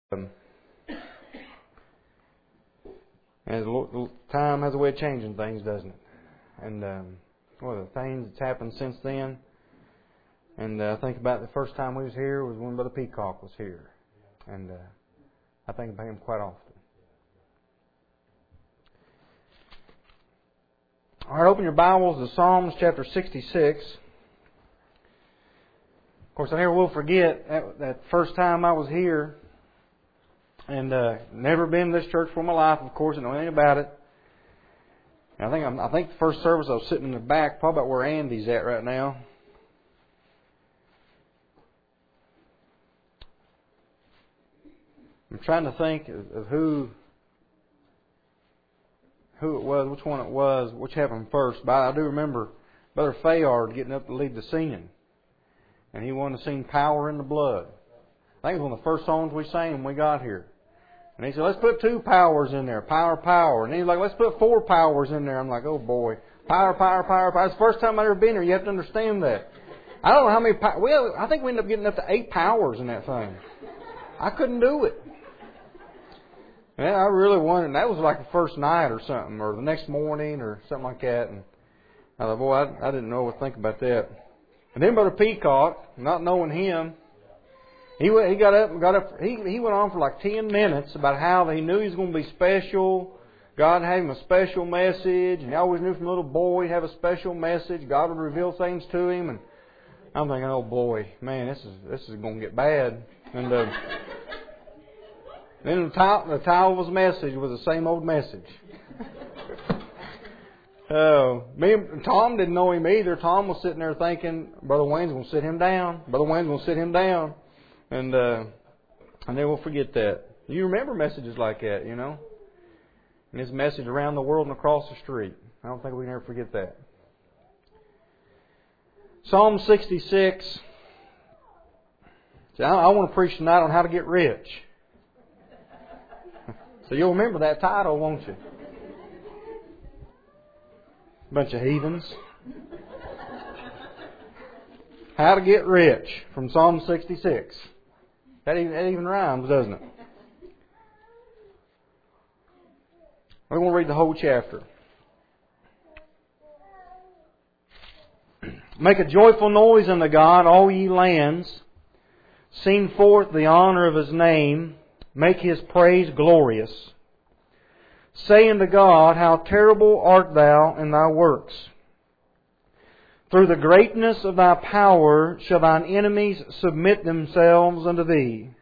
And time has a way of changing things, doesn't it? And the things that's happened since then. And I think about the first time we was here was when Brother Peacock was here. And I think about him quite often. All right, open your Bibles to Psalms chapter 66. Of course, I never will forget that first time I was here. And never been to this church for my life, of course, I know anything about it. And I think the first service I was sitting in the back, probably about where Andy's at right now. I'm trying to think of who it was, which one it was, which happened first. But I do remember Brother Fayard getting up to lead the singing. And he wanted to sing Power in the Blood. I think it was one of the first songs we sang when we got here. And he said, let's put 2 powers in there. Power, power. And he's like, let's put 4 powers in there. I'm like, oh boy. Power, power, power, power. It's the first time I've ever been here. You have to understand that. I don't know how many powers. I think we ended up getting up to 8 powers in that thing. I couldn't do it. And I really wondered. And that was like the first night or something. Or the next morning or something like that. And I thought, boy, I didn't know what to think about that. And then Brother Peacock, not knowing him, He got up. He went on for like 10 minutes about how he knew he was going to be special. God had him a special message, and he always knew from a little boy he'd have a special message. God would reveal things to him, and I'm thinking, oh boy, man, this is going to get bad. And then the title of his message was the same old message. Me and Tom didn't know him either. Tom was sitting there thinking, Brother Wayne's going to sit him down. Brother Wayne's going to sit him down. And I never will forget that. You remember messages like that, you know? And his message around the world and across the street. I don't think we can ever forget that. Psalm 66. See, I want to preach tonight on how to get rich. So you'll remember that title, won't you? Bunch of heathens. How to get rich from Psalm 66. That even rhymes, doesn't it? We're going to read the whole chapter. Make a joyful noise unto God, all ye lands. Sing forth the honor of His name. Make His praise glorious. Say unto God, how terrible art Thou in Thy works. Through the greatness of Thy power shall Thine enemies submit themselves unto Thee.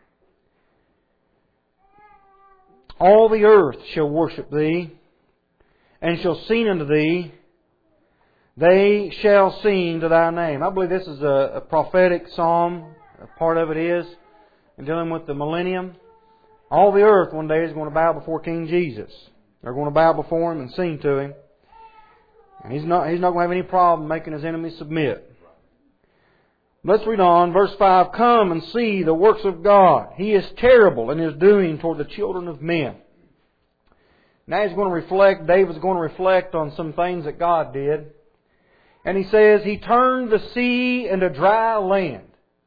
All the earth shall worship Thee, and shall sing unto Thee. They shall sing to Thy name. I believe this is a prophetic psalm. A part of it is in dealing with the millennium. All the earth one day is going to bow before King Jesus. They're going to bow before Him and sing to Him. And He's not going to have any problem making His enemies submit. Let's read on. Verse 5. Come and see the works of God. He is terrible in His doing toward the children of men. Now David's going to reflect on some things that God did. And he says, He turned the sea into dry land.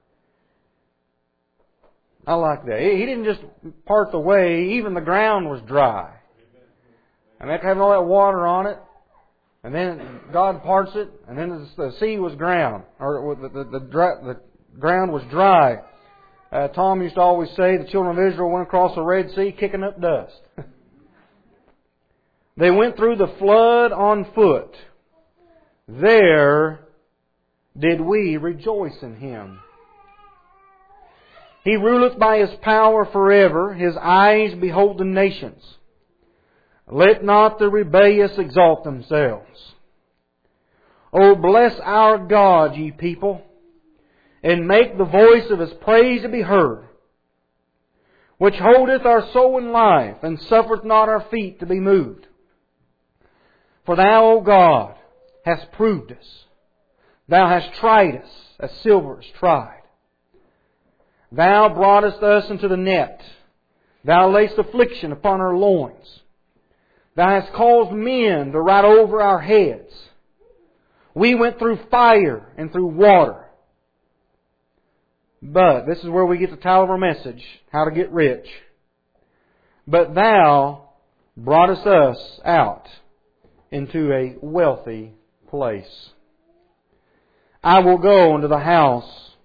I like that. He didn't just part the way. Even the ground was dry. And after having all that water on it, and then God parts it, and then the sea was ground, or the ground was dry. Tom used to always say the children of Israel went across the Red Sea kicking up dust. They went through the flood on foot. There did we rejoice in Him. He ruleth by His power forever. His eyes behold the nations. Let not the rebellious exalt themselves. O bless our God, ye people, and make the voice of His praise to be heard, which holdeth our soul in life, and suffereth not our feet to be moved. For Thou, O God, hast proved us. Thou hast tried us, as silver is tried. Thou broughtest us into the net. Thou layest affliction upon our loins. Thou hast caused men to ride over our heads. We went through fire and through water. But this is where we get the title of our message, How to Get Rich. but Thou broughtest us out into a wealthy place. I will go into Thy house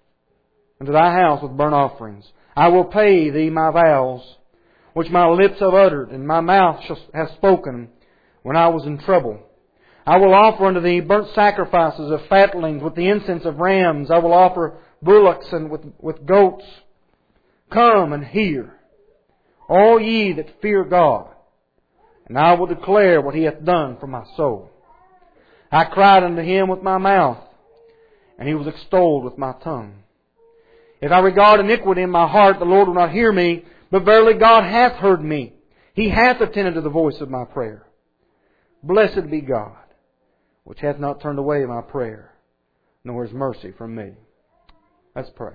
with burnt offerings. I will pay Thee my vows, which my lips have uttered, and my mouth hath spoken when I was in trouble. I will offer unto Thee burnt sacrifices of fatlings with the incense of rams. I will offer bullocks and with goats. Come and hear, all ye that fear God, and I will declare what He hath done for my soul. I cried unto Him with my mouth, and He was extolled with my tongue. If I regard iniquity in my heart, the Lord will not hear me, but verily God hath heard me. He hath attended to the voice of my prayer. Blessed be God, which hath not turned away my prayer, nor His mercy from me. Let's pray.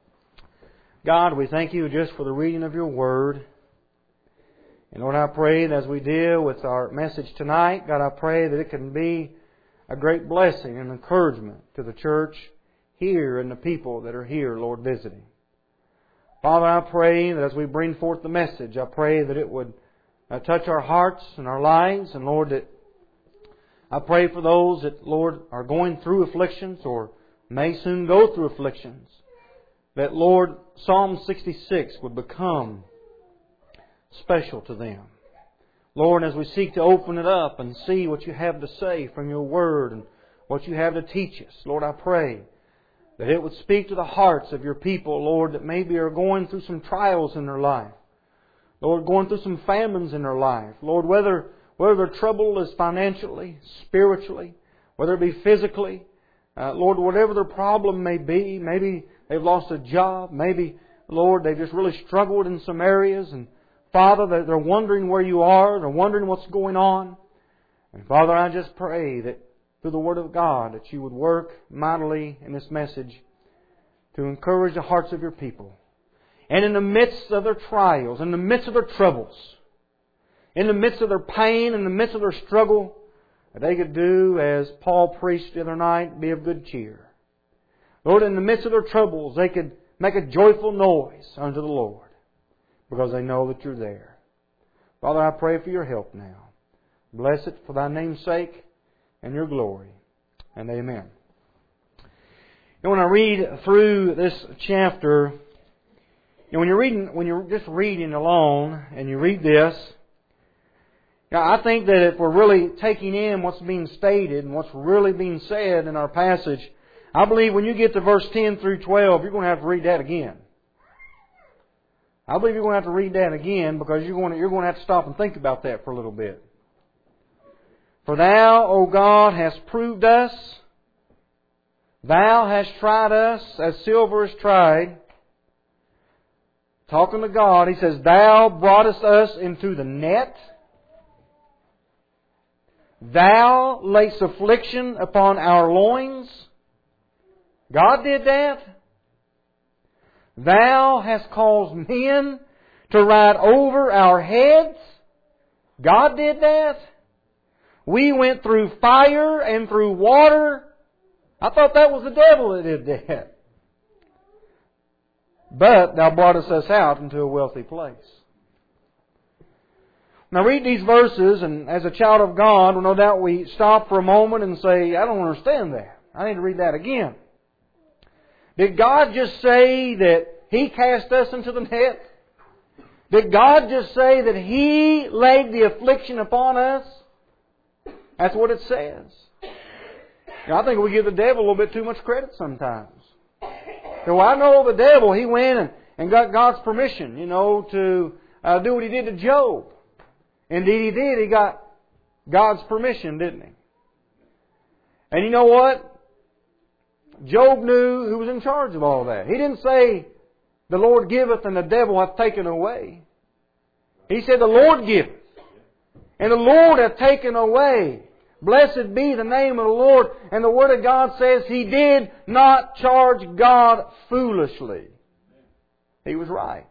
God, we thank You just for the reading of Your Word. And Lord, I pray that as we deal with our message tonight, God, I pray that it can be a great blessing and encouragement to the church here and the people that are here, Lord, visiting. Father, I pray that as we bring forth the message, I pray that it would touch our hearts and our lives. And Lord, that I pray for those that, Lord, are going through afflictions or may soon go through afflictions, that, Lord, Psalm 66 would become special to them. Lord, as we seek to open it up and see what You have to say from Your Word and what You have to teach us, Lord, I pray that it would speak to the hearts of Your people, Lord, that maybe are going through some trials in their life. Lord, going through some famines in their life. Lord, whether their trouble is financially, spiritually, whether it be physically, Lord, whatever their problem may be, maybe they've lost a job, maybe, Lord, they've just really struggled in some areas, and Father, they're wondering where You are, they're wondering what's going on. And Father, I just pray that through the Word of God, that You would work mightily in this message to encourage the hearts of Your people. And in the midst of their trials, in the midst of their troubles, in the midst of their pain, in the midst of their struggle, that they could do as Paul preached the other night, be of good cheer. Lord, in the midst of their troubles, they could make a joyful noise unto the Lord, because they know that You're there. Father, I pray for Your help now. Bless it for Thy name's sake and Your glory. And amen. And when I read through this chapter, when you're just reading alone and you read this, I think that if we're really taking in what's being stated and what's really being said in our passage, I believe when you get to verse 10 through 12, you're going to have to read that again. I believe you're going to have to read that again, because you're going to have to stop and think about that for a little bit. For Thou, O God, hast proved us. Thou hast tried us as silver is tried. Talking to God, He says, Thou broughtest us into the net. Thou layest affliction upon our loins. God did that. Thou hast caused men to ride over our heads. God did that. We went through fire and through water. I thought that was the devil that did that. But Thou broughtest us out into a wealthy place. Now read these verses, and as a child of God, well, no doubt we stop for a moment and say, I don't understand that. I need to read that again. Did God just say that He cast us into the net? Did God just say that He laid the affliction upon us? That's what it says. Now, I think we give the devil a little bit too much credit sometimes. So I know the devil, he went and got God's permission, to do what he did to Job. Indeed he did. He got God's permission, didn't he? And you know what? Job knew who was in charge of all that. He didn't say, the Lord giveth and the devil hath taken away. He said, the Lord giveth and the Lord hath taken away. Blessed be the name of the Lord. And the Word of God says He did not charge God foolishly. He was right.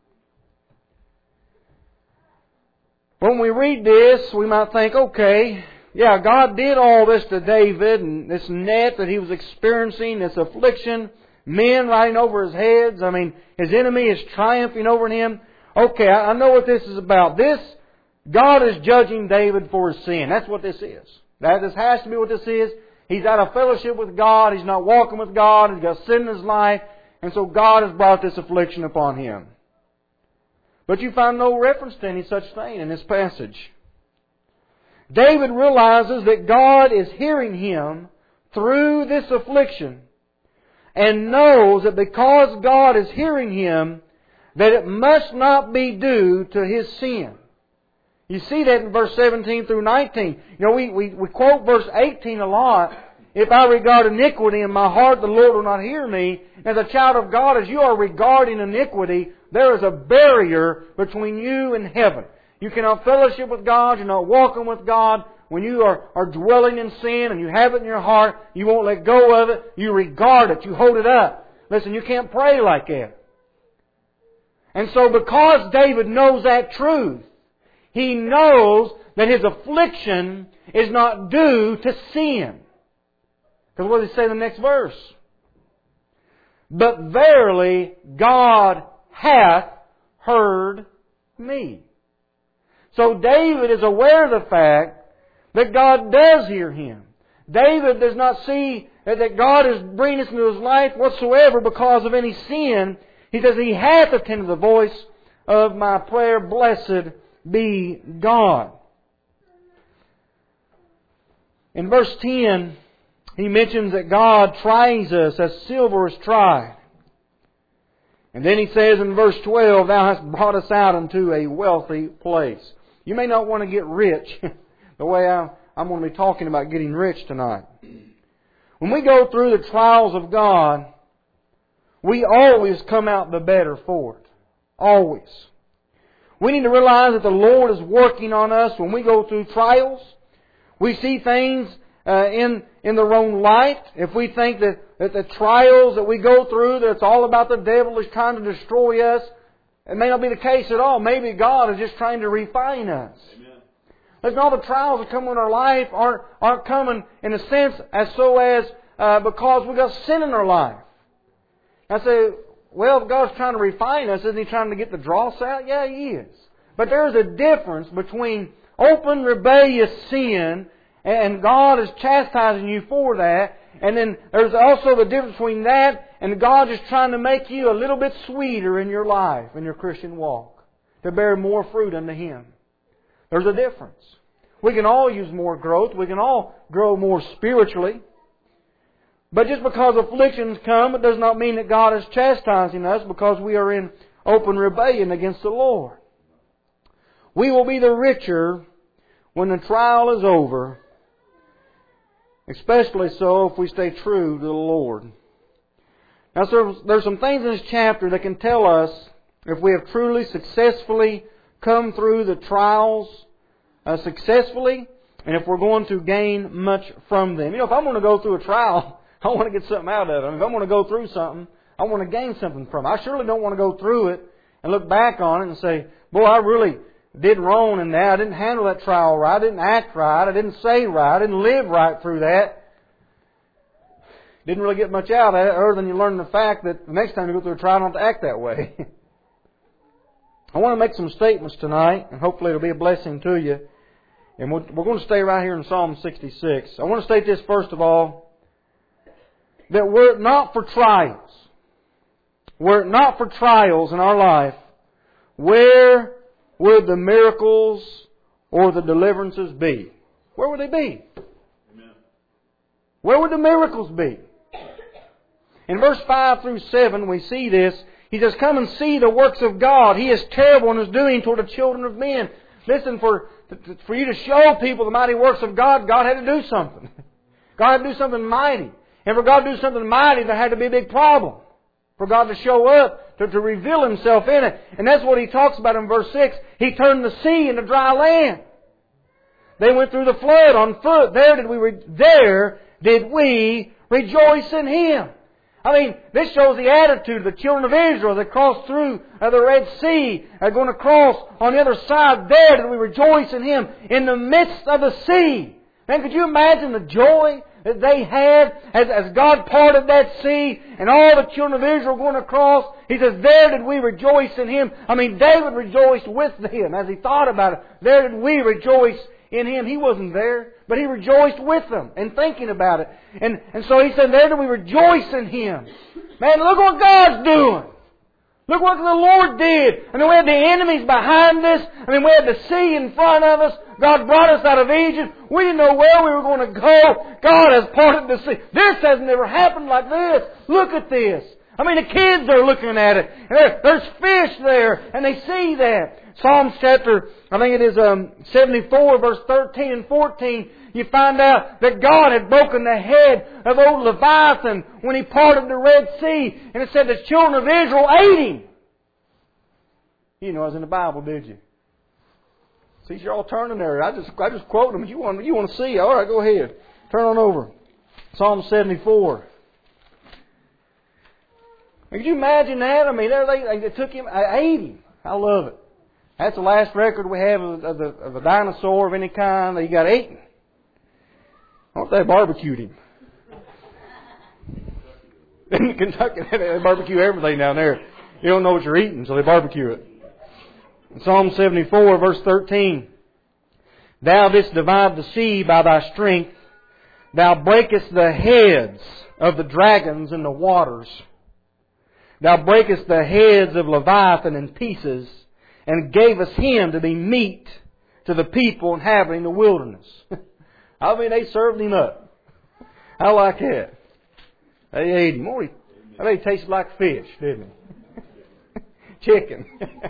When we read this, we might think, okay, yeah, God did all this to David, and this net that he was experiencing, this affliction, men riding over his heads. I mean, his enemy is triumphing over him. okay, I know what this is about. God is judging David for his sin. That's what this is. This has to be what this is. He's out of fellowship with God. He's not walking with God. He's got sin in his life. And so God has brought this affliction upon him. But you find no reference to any such thing in this passage. David realizes that God is hearing him through this affliction, and knows that because God is hearing him, that it must not be due to his sin. You see that in verse 17 through 19. You know, we quote verse 18 a lot. If I regard iniquity in my heart, the Lord will not hear me. As a child of God, as you are regarding iniquity, there is a barrier between you and heaven. You cannot fellowship with God. You're not walking with God. When you are dwelling in sin and you have it in your heart, you won't let go of it. You regard it. You hold it up. Listen, you can't pray like that. And so because David knows that truth, he knows that his affliction is not due to sin. Because what does he say in the next verse? But verily God hath heard me. So David is aware of the fact that God does hear him. David does not see that God is bringing this into his life whatsoever because of any sin. He says, He hath attended the voice of my prayer. Blessed be God. In verse 10, he mentions that God tries us as silver is tried. And then he says in verse 12, Thou hast brought us out into a wealthy place. You may not want to get rich the way I'm going to be talking about getting rich tonight. When we go through the trials of God, we always come out the better for it. Always. We need to realize that the Lord is working on us when we go through trials. We see things in the wrong light. If we think that the trials that we go through, that it's all about the devil is trying to destroy us, it may not be the case at all. Maybe God is just trying to refine us. Amen. Listen, all the trials that come in our life aren't coming in a sense because we've got sin in our life. I say, well, if God's trying to refine us, isn't He trying to get the dross out? Yeah, He is. But there's a difference between open rebellious sin and God is chastising you for that. And then there's also the difference between that and God is trying to make you a little bit sweeter in your life, in your Christian walk, to bear more fruit unto Him. There's a difference. We can all use more growth. We can all grow more spiritually. But just because afflictions come, it does not mean that God is chastising us because we are in open rebellion against the Lord. We will be the richer when the trial is over, especially so if we stay true to the Lord. Now, there's some things in this chapter that can tell us if we have truly successfully come through the trials successfully, and if we're going to gain much from them. You know, if I'm going to go through a trial, I want to get something out of it. If I'm going to go through something, I want to gain something from it. I surely don't want to go through it and look back on it and say, boy, I really did wrong in that. I didn't handle that trial right. I didn't act right. I didn't say right. I didn't live right through that. Didn't really get much out of it other than you learn the fact that the next time you go through a trial, you don't have to act that way. I want to make some statements tonight, and hopefully it'll be a blessing to you. And we're going to stay right here in Psalm 66. I want to state this first of all, that were it not for trials in our life, where would the miracles or the deliverances be? Where would they be? Amen. Where would the miracles be? In verse 5 through 7 we see this. He says, Come and see the works of God. He is terrible in His doing toward the children of men. Listen, for you to show people the mighty works of God, God had to do something. God had to do something mighty. And for God to do something mighty, there had to be a big problem. For God to show up, to reveal Himself in it. And that's what He talks about in verse 6. He turned the sea into dry land. They went through the flood on foot. There did we rejoice in Him. I mean, this shows the attitude of the children of Israel that crossed through the Red Sea, going across on the other side. There did we rejoice in Him in the midst of the sea. Man, could you imagine the joy that they had as God parted that sea and all the children of Israel going across. He says, there did we rejoice in Him. I mean, David rejoiced with Him as he thought about it. There did we rejoice in Him. He wasn't there, but he rejoiced with them and thinking about it. And so he said, there did we rejoice in Him. Man, look what God's doing. Look what the Lord did. I mean, we had the enemies behind us. I mean, we had the sea in front of us. God brought us out of Egypt. We didn't know where we were going to go. God has parted the sea. This has never happened like this. Look at this. I mean, the kids are looking at it. And there's fish there, and they see that. Psalms chapter, I think it is 74, verse 13 and 14, you find out that God had broken the head of old Leviathan when He parted the Red Sea. And it said the children of Israel ate him. You didn't know it was in the Bible, did you? See, you're all turning there. I just quote them. You want to see? All right, go ahead. Turn on over. Psalm 74. Could you imagine that? I mean, they took him, ate him. I love it. That's the last record we have of a dinosaur of any kind that he got eaten. I wonder if they barbecued him. In Kentucky, they barbecue everything down there. You don't know what you're eating, so they barbecue it. In Psalm 74, verse 13. Thou didst divide the sea by Thy strength. Thou breakest the heads of the dragons in the waters. Thou breakest the heads of Leviathan in pieces, and gavest him to be meat to the people inhabiting the wilderness. I mean, they served him up. I like that. They ate him. I think he tasted like fish, didn't he? Chicken.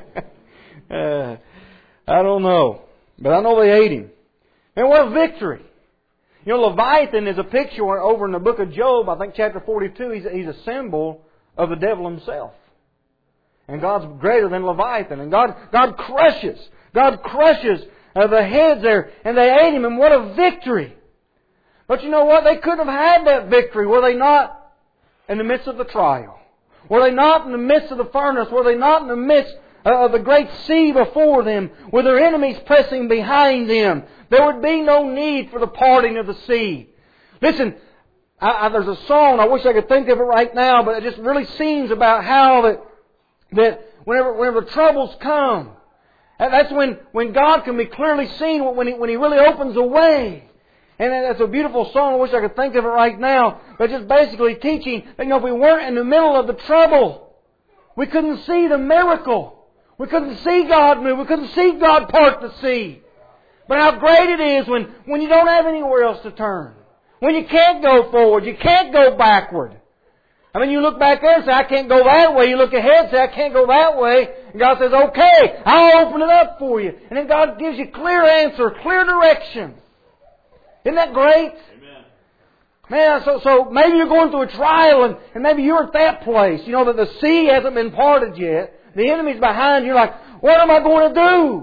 I don't know. But I know they ate him. And what a victory. You know, Leviathan is a picture over in the book of Job, I think chapter 42, he's a symbol of the devil himself. And God's greater than Leviathan. And God crushes. God crushes the heads there. And they ate him. And what a victory. But you know what? They couldn't have had that victory were they not in the midst of the trial. Were they not in the midst of the furnace. Were they not in the midst of the great sea before them. With their enemies pressing behind them. There would be no need for the parting of the sea. Listen, there's a song, I wish I could think of it right now, but it just really sings about how that whenever troubles come, that's when God can be clearly seen when He really opens a way. And that's a beautiful song. I wish I could think of it right now. But just basically teaching that, if we weren't in the middle of the trouble, we couldn't see the miracle. We couldn't see God move. We couldn't see God part the sea. But how great it is when you don't have anywhere else to turn. When you can't go forward. You can't go backward. I mean, you look back there and say, I can't go that way. You look ahead and say, I can't go that way. And God says, okay, I'll open it up for you. And then God gives you clear answer, clear direction. Isn't that great? Amen. Man, so maybe you're going through a trial and maybe you're at that place. You know that the sea hasn't been parted yet. The enemy's behind you. You're like, what am I going to do?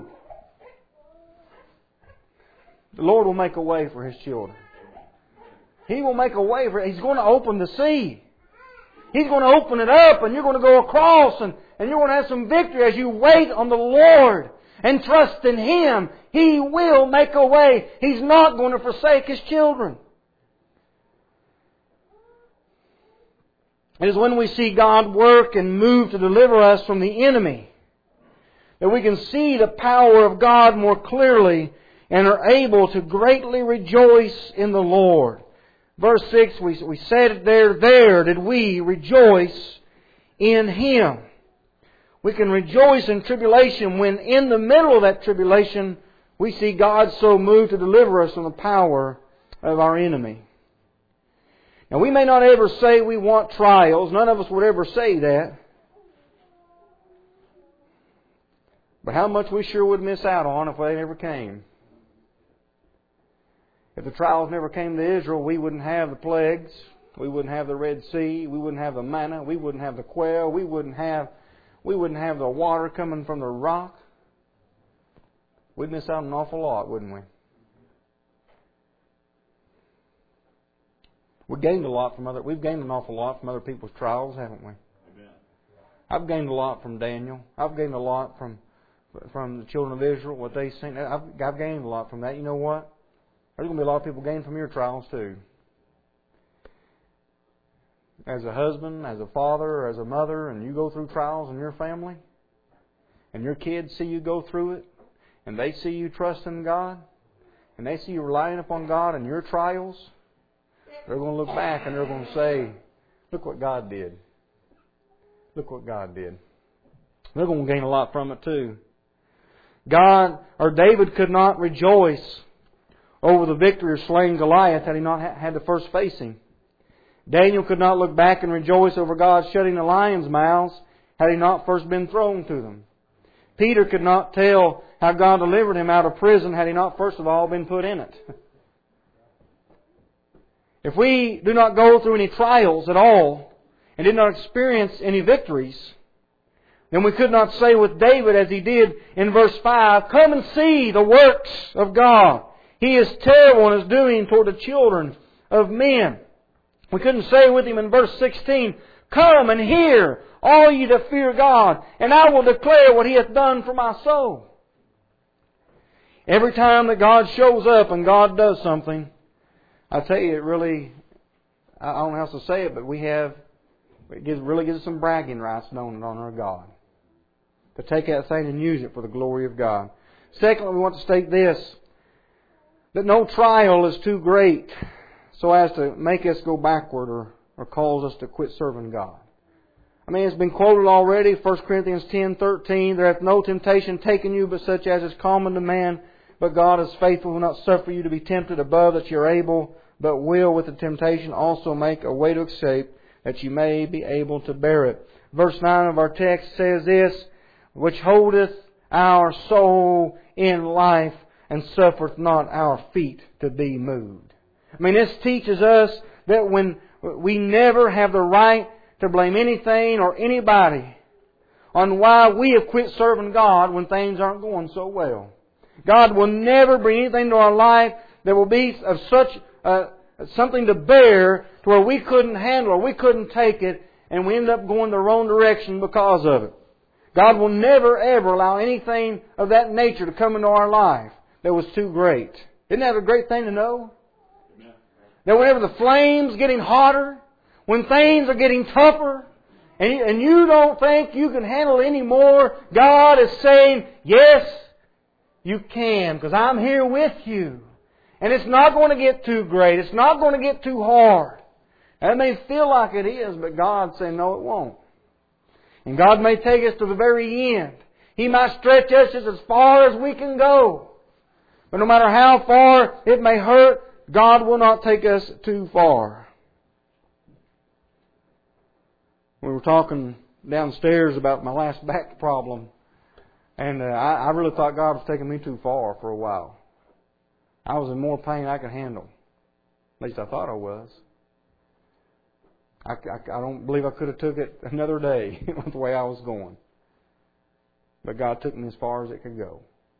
The Lord will make a way for His children. He will make a way for it. He's going to open the sea. He's going to open it up and you're going to go across and you're going to have some victory as you wait on the Lord and trust in Him. He will make a way. He's not going to forsake His children. It is when we see God work and move to deliver us from the enemy that we can see the power of God more clearly and are able to greatly rejoice in the Lord. Verse 6, we said it there did we rejoice in Him. We can rejoice in tribulation when in the middle of that tribulation we see God so moved to deliver us from the power of our enemy. Now we may not ever say we want trials. None of us would ever say that. But how much we sure would miss out on if they never came. If the trials never came to Israel, we wouldn't have the plagues. We wouldn't have the Red Sea. We wouldn't have the manna. We wouldn't have the quail. We wouldn't have the water coming from the rock. We'd miss out on an awful lot, wouldn't we? We've gained an awful lot from other people's trials, haven't we? Amen. I've gained a lot from Daniel. I've gained a lot from the children of Israel, what they've seen. I've gained a lot from that. You know what? There's going to be a lot of people gain from your trials too. as a husband, as a father, or as a mother, and you go through trials in your family, and your kids see you go through it, and they see you trusting God, and they see you relying upon God in your trials, they're going to look back and they're going to say, look what God did. Look what God did. They're going to gain a lot from it too. David could not rejoice over the victory of slaying Goliath had he not had to first face him. Daniel could not look back and rejoice over God shutting the lions' mouths had he not first been thrown to them. Peter could not tell how God delivered him out of prison had he not first of all been put in it. If we do not go through any trials at all and did not experience any victories, then we could not say with David as he did in verse 5, come and see the works of God. He is terrible in His doing toward the children of men. We couldn't say with him in verse 16, come and hear, all ye that fear God, and I will declare what He hath done for my soul. Every time that God shows up and God does something, I tell you, it really, I don't know how else to say it, but really gives us some bragging rights known on our God. To take that thing and use it for the glory of God. Secondly, we want to state this, that no trial is too great so as to make us go backward or cause us to quit serving God. I mean, it's been quoted already, 1 Corinthians 10:13, there hath no temptation taken you but such as is common to man, but God is faithful, will not suffer you to be tempted above that you are able, but will with the temptation also make a way to escape, that you may be able to bear it. Verse 9 of our text says this, which holdeth our soul in life, and suffereth not our feet to be moved. I mean, this teaches us that when we never have the right to blame anything or anybody on why we have quit serving God when things aren't going so well. God will never bring anything to our life that will be of such something to bear to where we couldn't handle or we couldn't take it, and we end up going the wrong direction because of it. God will never ever allow anything of that nature to come into our life that was too great. Isn't that a great thing to know? Amen. That whenever the flame's getting hotter, when things are getting tougher, and you don't think you can handle it anymore, God is saying, yes, you can, because I'm here with you. And it's not going to get too great. It's not going to get too hard. And it may feel like it is, but God's saying, no, it won't. And God may take us to the very end. He might stretch us just as far as we can go. But no matter how far it may hurt, God will not take us too far. We were talking downstairs about my last back problem. And I really thought God was taking me too far for a while. I was in more pain than I could handle. At least I thought I was. I don't believe I could have took it another day with the way I was going. But God took me as far as it could go.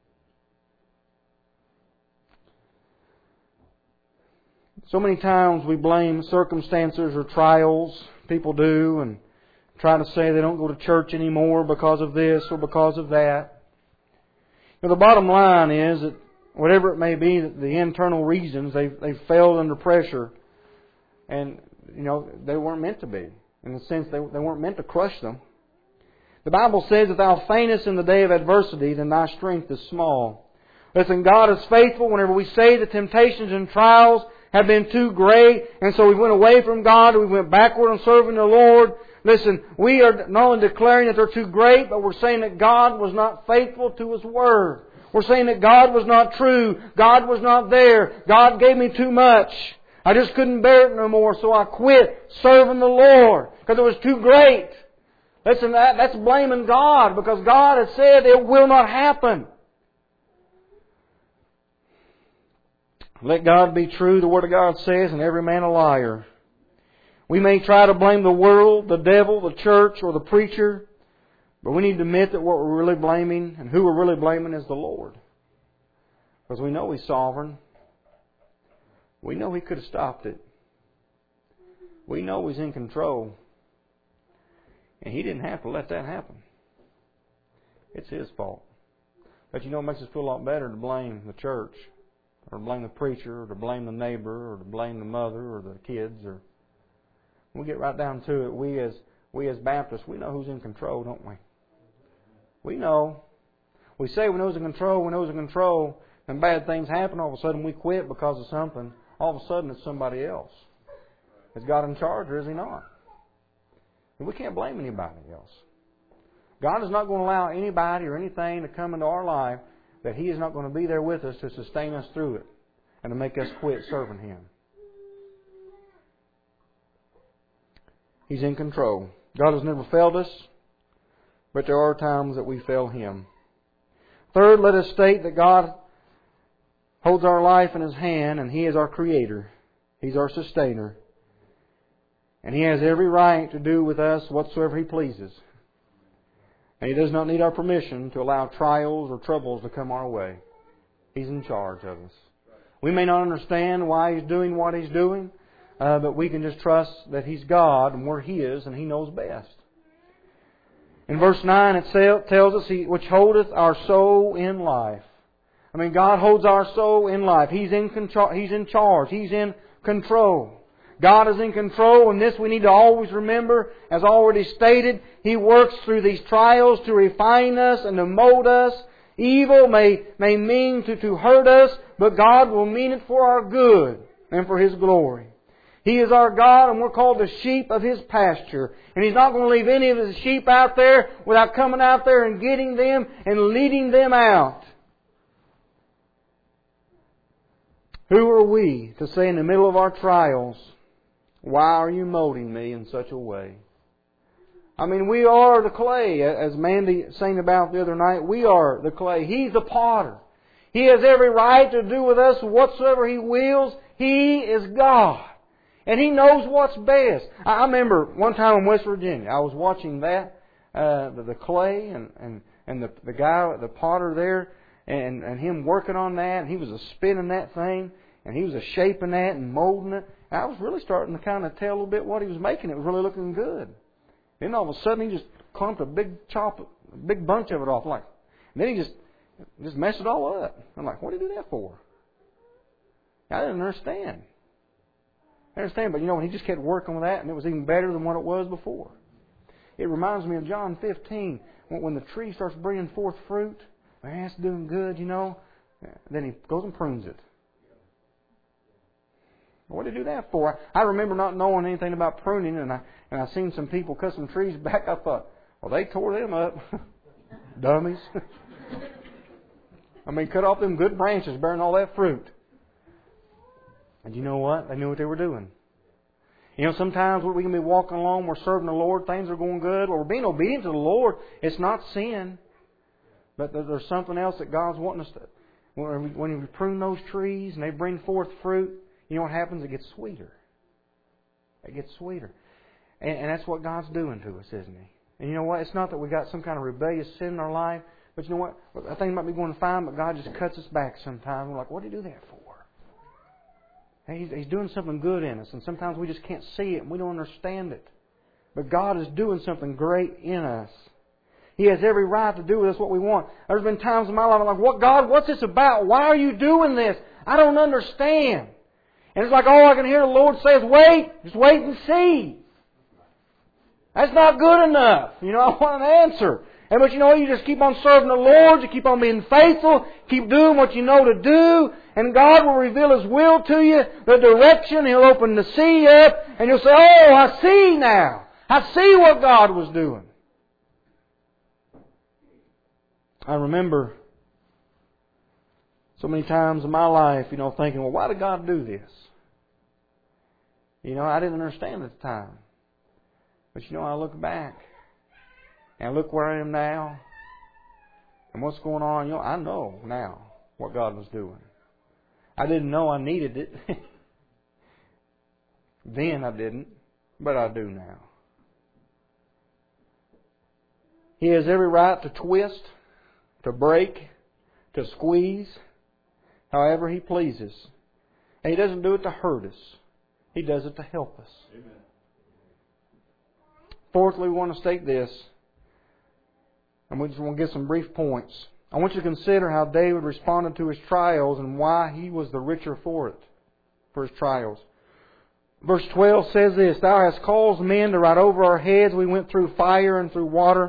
So many times we blame circumstances or trials, people do, and try to say they don't go to church anymore because of this or because of that. Now, the bottom line is that whatever it may be, the internal reasons, they've failed under pressure. And, they weren't meant to be. In the sense, they weren't meant to crush them. The Bible says, if thou faintest in the day of adversity, then thy strength is small. Listen, God is faithful whenever we say the temptations and trials have been too great, and so we went away from God, we went backward in serving the Lord. Listen, we are not only declaring that they're too great, but we're saying that God was not faithful to His Word. We're saying that God was not true. God was not there. God gave me too much. I just couldn't bear it no more, so I quit serving the Lord because it was too great. Listen, that's blaming God because God has said it will not happen. Let God be true, the Word of God says, and every man a liar. We may try to blame the world, the devil, the church, or the preacher, but we need to admit that what we're really blaming and who we're really blaming is the Lord. Because we know He's sovereign. We know He could have stopped it. We know He's in control. And He didn't have to let that happen. It's His fault. But it makes us feel a lot better to blame the church, or to blame the preacher, or to blame the neighbor, or to blame the mother, or the kids, or we get right down to it, we as Baptists, we know who's in control, don't we? We know. We say we know who's in control, we know who's in control, and bad things happen, all of a sudden we quit because of something. All of a sudden it's somebody else. Is God in charge or is He not? And we can't blame anybody else. God is not going to allow anybody or anything to come into our life that He is not going to be there with us to sustain us through it and to make us quit serving Him. He's in control. God has never failed us, but there are times that we fail Him. Third, let us state that God holds our life in His hand and He is our Creator. He's our Sustainer. And He has every right to do with us whatsoever He pleases. And He does not need our permission to allow trials or troubles to come our way. He's in charge of us. We may not understand why He's doing what He's doing, but we can just trust that He's God and we're His and He knows best. In verse 9 it tells us, which holdeth our soul in life. I mean, God holds our soul in life. He's in control. He's in charge. He's in control. God is in control, and this we need to always remember. As already stated, He works through these trials to refine us and to mold us. Evil may mean to hurt us, but God will mean it for our good and for His glory. He is our God, and we're called the sheep of His pasture. And He's not going to leave any of His sheep out there without coming out there and getting them and leading them out. Who are we to say in the middle of our trials, why are you molding me in such a way? I mean, we are the clay. As Mandy sang about the other night, we are the clay. He's the potter. He has every right to do with us whatsoever He wills. He is God. And He knows what's best. I remember one time in West Virginia, I was watching that, the clay and the guy, the potter there, and him working on that, and he was spinning that thing, and he was shaping that and molding it. And I was really starting to kind of tell a little bit what he was making. It was really looking good. Then all of a sudden he just clumped a big bunch of it off. And then he just messed it all up. I'm like, what did he do that for? I didn't understand. But when he just kept working with that, and it was even better than what it was before. It reminds me of John 15, when the tree starts bringing forth fruit. Man, it's doing good, Then He goes and prunes it. What did He do that for? I remember not knowing anything about pruning, and I seen some people cut some trees back. I thought, well, they tore them up. Dummies. Cut off them good branches bearing all that fruit. And you know what? They knew what they were doing. Sometimes we can be walking along, we're serving the Lord, things are going good, or we're being obedient to the Lord. It's not sin. But there's something else that God's wanting us to. When we prune those trees and they bring forth fruit, you know what happens? It gets sweeter. It gets sweeter. And that's what God's doing to us, isn't He? And you know what? It's not that we got some kind of rebellious sin in our life, but you know what? I think might be going fine, but God just cuts us back sometimes. We're like, what did He do that for? He's doing something good in us, and sometimes we just can't see it and we don't understand it. But God is doing something great in us. He has every right to do with us what we want. There's been times in my life I'm like, what, God, what's this about? Why are you doing this? I don't understand. And it's like all I can hear the Lord say is, wait, just wait and see. That's not good enough. I want an answer. But you just keep on serving the Lord, you keep on being faithful, keep doing what you know to do, and God will reveal His will to you, the direction, He'll open the sea up, and you'll say, oh, I see now. I see what God was doing. I remember so many times in my life, thinking, well, why did God do this? I didn't understand at the time. But I look back and look where I am now and what's going on. I know now what God was doing. I didn't know I needed it. Then I didn't, but I do now. He has every right to twist, to break, to squeeze, however He pleases. And He doesn't do it to hurt us. He does it to help us. Amen. Fourthly, we want to state this, and we just want to give some brief points. I want you to consider how David responded to his trials and why he was the richer for it, for his trials. Verse 12 says this, Thou hast caused men to ride over our heads. We went through fire and through water,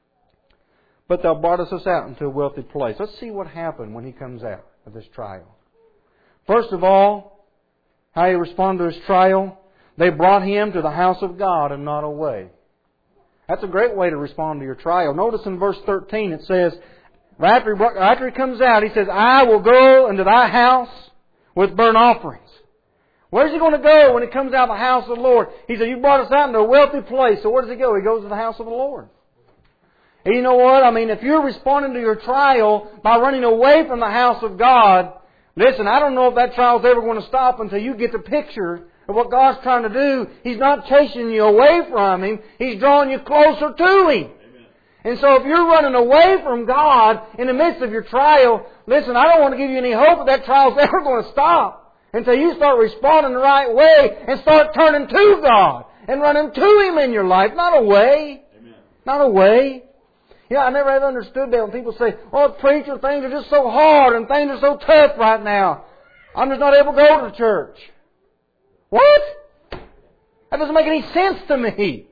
but Thou broughtest us out into a wealthy place. Let's see what happened when he comes out of this trial. First of all, how he responded to his trial. They brought him to the house of God and not away. That's a great way to respond to your trial. Notice in verse 13 it says, after he comes out, he says, I will go into thy house with burnt offerings. Where's he going to go when he comes out of the house of the Lord? He said, you brought us out into a wealthy place. So where does he go? He goes to the house of the Lord. And you know what? I mean, if you're responding to your trial by running away from the house of God, listen, I don't know if that trial's ever going to stop until you get the picture of what God's trying to do. He's not chasing you away from Him. He's drawing you closer to Him. And so if you're running away from God in the midst of your trial, listen, I don't want to give you any hope that trial's ever going to stop until you start responding the right way and start turning to God and running to Him in your life, not away. Amen. Not away. Yeah, I never have understood that when people say, oh, preacher, things are just so hard and things are so tough right now. I'm just not able to go to church. What? That doesn't make any sense to me.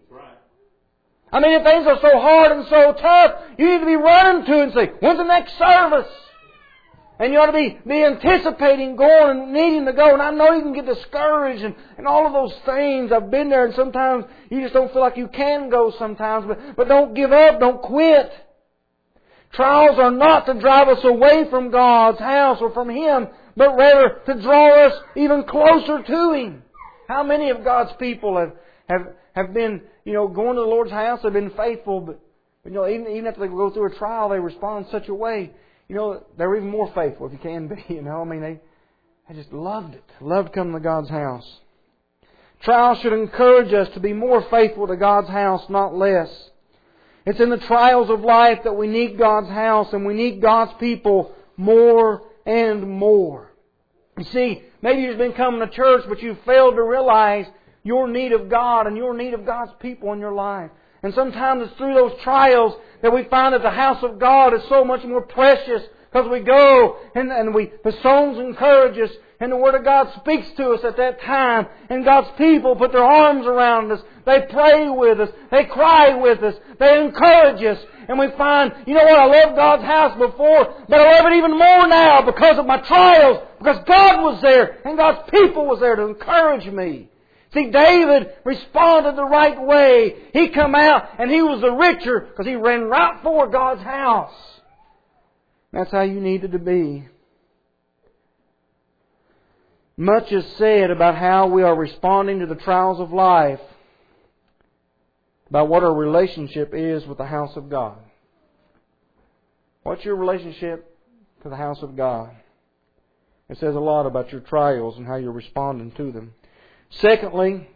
I mean, if things are so hard and so tough, you need to be running to it and say, when's the next service? And you ought to be anticipating going and needing to go. And I know you can get discouraged and all of those things. I've been there, and sometimes you just don't feel like you can go sometimes. But don't give up. Don't quit. Trials are not to drive us away from God's house or from Him, but rather to draw us even closer to Him. How many of God's people have been, going to the Lord's house, have been faithful, but even after they go through a trial, they respond in such a way, they're even more faithful if you can be, I mean, they just loved it. Loved coming to God's house. Trials should encourage us to be more faithful to God's house, not less. It's in the trials of life that we need God's house and we need God's people more and more. You see, maybe you've been coming to church, but you've failed to realize your need of God and your need of God's people in your life. And sometimes it's through those trials that we find that the house of God is so much more precious, because we go and the songs encourage us and the Word of God speaks to us at that time, and God's people put their arms around us. They pray with us. They cry with us. They encourage us. And we find, I loved God's house before, but I love it even more now because of my trials, because God was there and God's people was there to encourage me. See, David responded the right way. He come out and he was the richer because he ran right for God's house. That's how you needed to be. Much is said about how we are responding to the trials of life, about what our relationship is with the house of God. What's your relationship to the house of God? It says a lot about your trials and how you're responding to them. Secondly,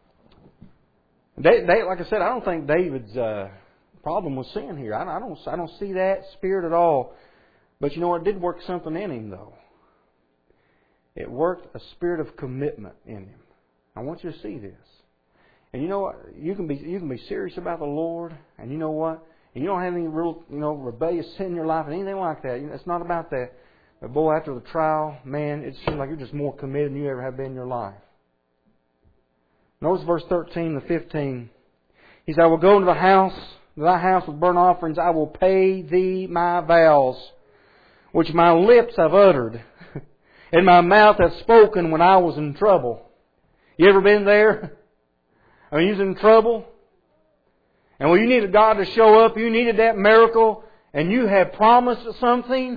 like I said, I don't think David's problem was sin here. I don't see that spirit at all. But it did work something in him, though. It worked a spirit of commitment in him. I want you to see this. And you can be serious about the Lord, and you know what? And you don't have any real, rebellious sin in your life and anything like that. It's not about that. But boy, after the trial, man, it seems like you're just more committed than you ever have been in your life. Notice verse 13 to 15. He said, I will go into thy house with burnt offerings. I will pay thee my vows, which my lips have uttered, and my mouth hath spoken when I was in trouble. You ever been there? I mean, you was in trouble, and when you needed God to show up, you needed that miracle, and you had promised something.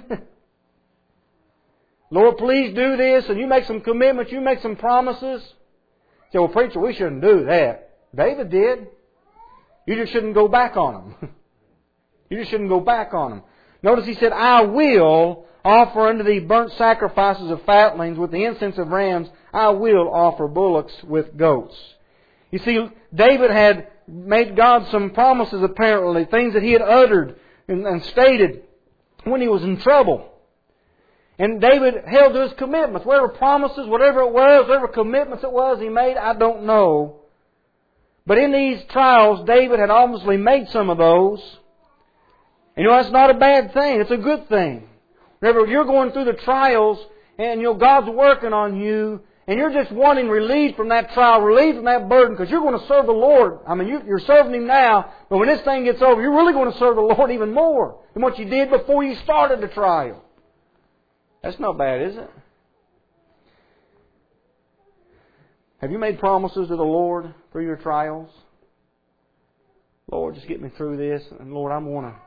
Lord, please do this, and you make some commitments, you make some promises. You say, well, preacher, we shouldn't do that. David did. You just shouldn't go back on them. You just shouldn't go back on them. Notice he said, I will offer unto thee burnt sacrifices of fatlings with the incense of rams. I will offer bullocks with goats. You see, David had made God some promises apparently, things that he had uttered and stated when he was in trouble. And David held to his commitments. Whatever promises, whatever it was, whatever commitments it was he made, I don't know. But in these trials, David had obviously made some of those. And that's not a bad thing. It's a good thing. Whenever you're going through the trials and God's working on you and you're just wanting relief from that trial, relief from that burden, because you're going to serve the Lord. I mean, you're serving Him now, but when this thing gets over, you're really going to serve the Lord even more than what you did before you started the trial. That's not bad, is it? Have you made promises to the Lord through your trials? Lord, just get me through this, and Lord, I'm going to...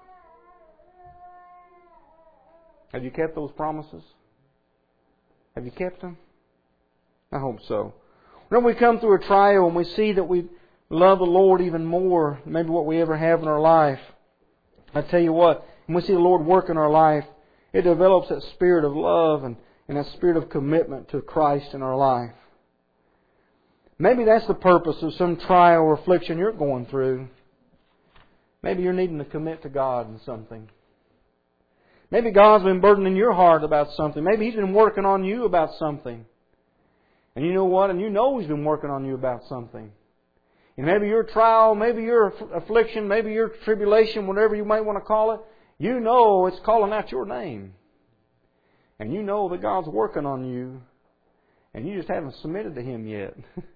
Have you kept those promises? Have you kept them? I hope so. Whenever we come through a trial and we see that we love the Lord even more than maybe what we ever have in our life, I tell you what, when we see the Lord work in our life, it develops that spirit of love and that spirit of commitment to Christ in our life. Maybe that's the purpose of some trial or affliction you're going through. Maybe you're needing to commit to God in something. Maybe God's been burdening your heart about something. Maybe He's been working on you about something. And you know what? And you know He's been working on you about something. And maybe your trial, maybe your affliction, maybe your tribulation, whatever you might want to call it, you know it's calling out your name. And you know that God's working on you. And you just haven't submitted to Him yet.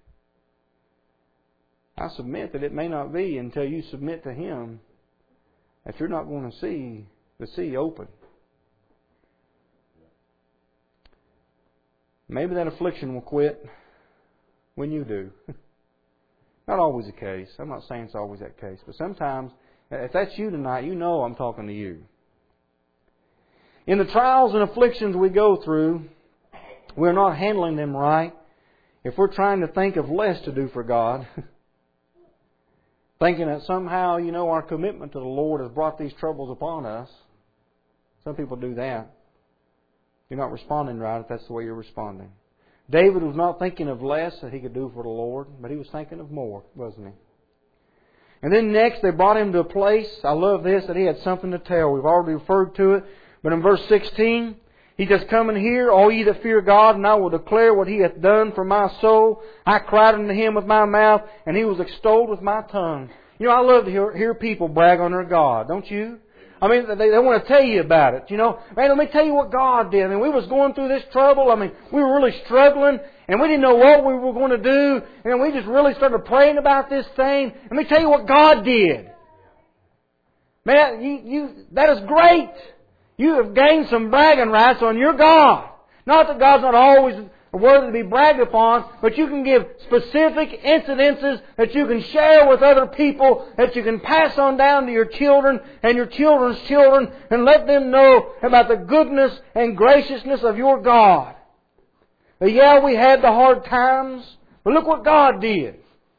I submit that it may not be until you submit to Him that you're not going to see the sea open. Maybe that affliction will quit when you do. Not always the case. I'm not saying it's always that case. But sometimes, if that's you tonight, you know I'm talking to you. In the trials and afflictions we go through, we're not handling them right. If we're trying to think of less to do for God, thinking that somehow, our commitment to the Lord has brought these troubles upon us. Some people do that. You're not responding right if that's the way you're responding. David was not thinking of less that he could do for the Lord, but he was thinking of more, wasn't he? And then next, they brought him to a place, I love this, that he had something to tell. We've already referred to it. But in verse 16, he says, "Come and hear, all ye that fear God, and I will declare what He hath done for my soul. I cried unto Him with my mouth, and He was extolled with my tongue." I love to hear people brag on their God, don't you? I mean, they want to tell you about it. Man, let me tell you what God did. I mean, we was going through this trouble. I mean, we were really struggling, and we didn't know what we were going to do. And we just really started praying about this thing. Let me tell you what God did. Man, that is great. You have gained some bragging rights on your God. Not that God's not always worthy to be bragged upon, but you can give specific incidences that you can share with other people, that you can pass on down to your children and your children's children, and let them know about the goodness and graciousness of your God. But yeah, we had the hard times, but look what God did.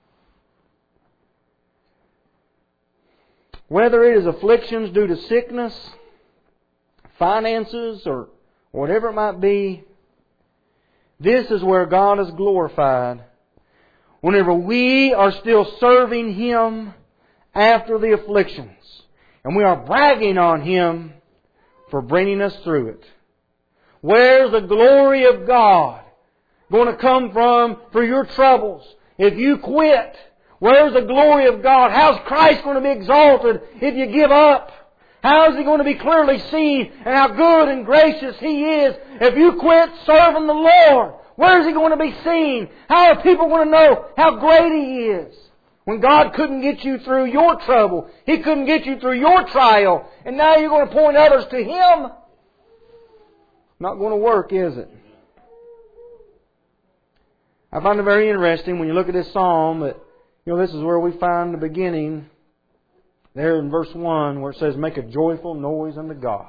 Whether it is afflictions due to sickness, finances, or whatever it might be, this is where God is glorified. Whenever we are still serving Him after the afflictions, and we are bragging on Him for bringing us through it. Where's the glory of God going to come from for your troubles? If you quit, where's the glory of God? How's Christ going to be exalted if you give up? How is He going to be clearly seen and how good and gracious He is if you quit serving the Lord? Where is He going to be seen? How are people going to know how great He is? When God couldn't get you through your trouble, He couldn't get you through your trial, and now you're going to point others to Him? Not going to work, is it? I find it very interesting when you look at this psalm that, this is where we find the beginning. There in verse 1 where it says, "Make a joyful noise unto God."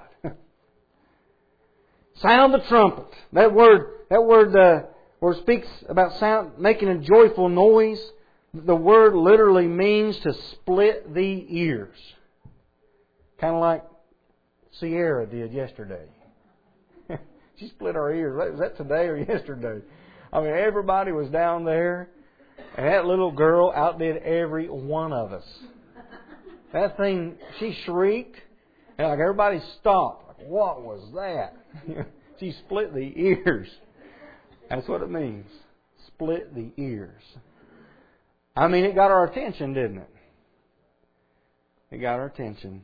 Sound the trumpet. That word where it speaks about making a joyful noise, the word literally means to split the ears. Kind of like Sierra did yesterday. She split our ears. Was that today or yesterday? I mean, everybody was down there, and that little girl outdid every one of us. That thing, she shrieked, and like everybody stopped. Like, what was that? She split the ears. That's what it means. Split the ears. I mean, it got our attention, didn't it? It got our attention.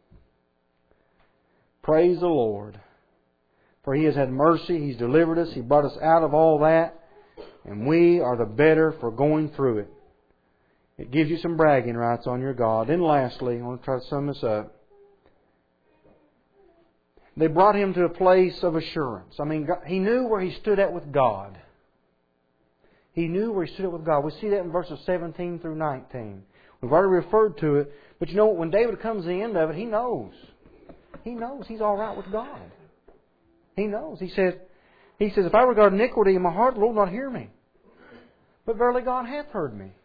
Praise the Lord. For He has had mercy. He's delivered us. He brought us out of all that. And we are the better for going through it. It gives you some bragging rights on your God. And lastly, I want to try to sum this up. They brought him to a place of assurance. I mean, he knew where he stood at with God. He knew where he stood at with God. We see that in verses 17 through 19. We've already referred to it. But you know, when David comes to the end of it, he knows. He knows he's all right with God. He knows. He says, if I regard iniquity in my heart, the Lord will not hear me. But verily God hath heard me.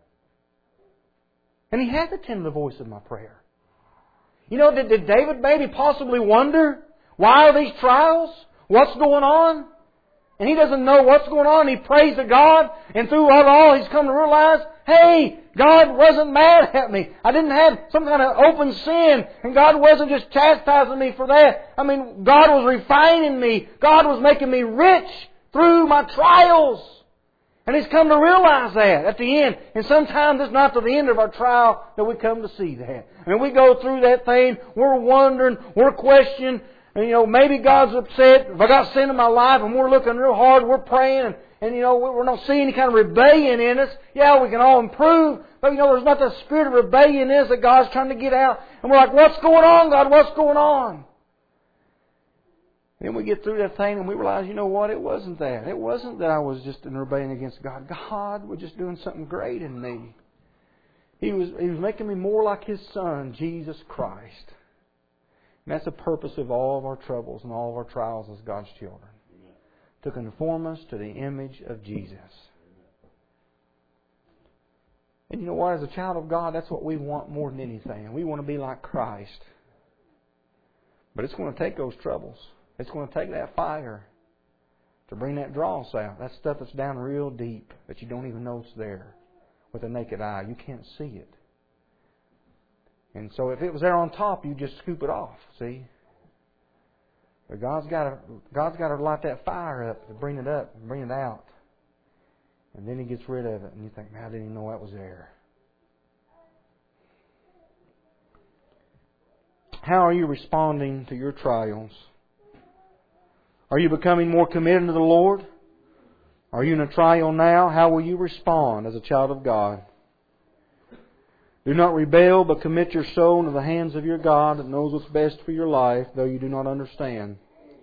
And He hath attended the voice of my prayer. You know, did David maybe possibly wonder, why are these trials? What's going on? And he doesn't know what's going on. He prays to God, and through it all he's come to realize, hey, God wasn't mad at me. I didn't have some kind of open sin, and God wasn't just chastising me for that. I mean, God was refining me. God was making me rich through my trials. And he's come to realize that at the end. And sometimes it's not to the end of our trial that we come to see that. And we go through that thing, we're wondering, we're questioning, and you know, maybe God's upset. If I got sin in my life and we're looking real hard, we're praying, and you know, we're not seeing any kind of rebellion in us. Yeah, we can all improve, but you know, there's not that spirit of rebellion in us that God's trying to get out. And we're like, what's going on, God? What's going on? Then we get through that thing and we realize, you know what? It wasn't that. It wasn't that I was just in rebellion against God. God was just doing something great in me. He was making me more like His Son, Jesus Christ. And that's the purpose of all of our troubles and all of our trials as God's children. To conform us to the image of Jesus. And you know what? As a child of God, that's what we want more than anything. We want to be like Christ. But it's going to take those troubles. It's going to take that fire to bring that dross out. That stuff that's down real deep that you don't even know it's there with the naked eye. You can't see it. And so if it was there on top, you just scoop it off. See? But God's got to light that fire up to bring it up and bring it out. And then He gets rid of it. And you think, man, I didn't even know that was there. How are you responding to your trials? Are you becoming more committed to the Lord? Are you in a trial now? How will you respond as a child of God? Do not rebel, but commit your soul into the hands of your God that knows what's best for your life, though you do not understand.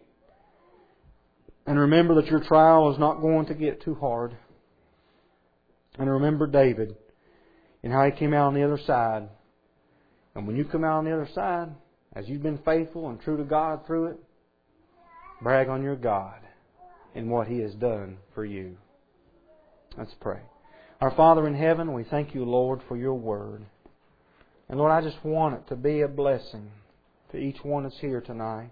And remember that your trial is not going to get too hard. And remember David and how he came out on the other side. And when you come out on the other side, as you've been faithful and true to God through it, brag on your God and what He has done for you. Let's pray. Our Father in heaven, we thank You, Lord, for Your Word. And Lord, I just want it to be a blessing to each one that's here tonight,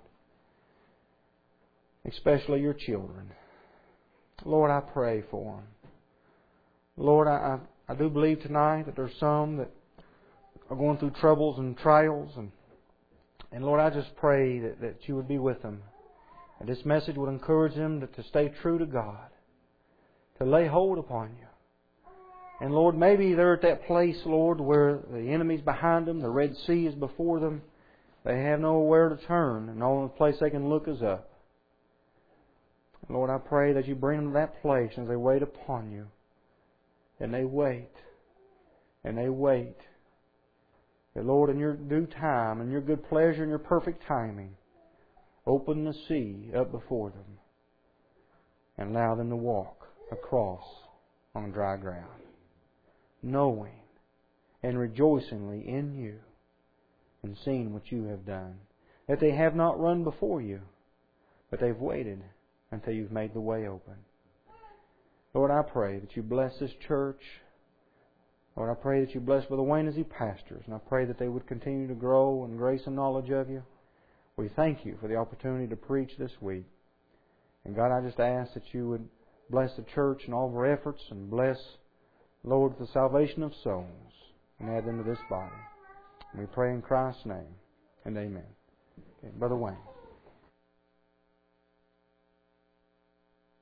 especially Your children. Lord, I pray for them. Lord, I do believe tonight that there's some that are going through troubles and trials. And Lord, I just pray that You would be with them. And this message would encourage them to stay true to God, to lay hold upon You. And Lord, maybe they're at that place, Lord, where the enemy's behind them, the Red Sea is before them. They have nowhere to turn, and the only place they can look is up. Lord, I pray that You bring them to that place as they wait upon You. And they wait. And they wait. That, Lord, in Your due time, and Your good pleasure, and Your perfect timing, open the sea up before them and allow them to walk across on dry ground, knowing and rejoicingly in You and seeing what You have done. That they have not run before You, but they've waited until You've made the way open. Lord, I pray that You bless this church. Lord, I pray that You bless Brother Wayne as he pastors, and I pray that they would continue to grow in grace and knowledge of You. We thank You for the opportunity to preach this week. And God, I just ask that You would bless the church and all of our efforts, and bless, Lord, the salvation of souls, and add them to this body. And we pray in Christ's name, and amen. Okay, Brother Wayne.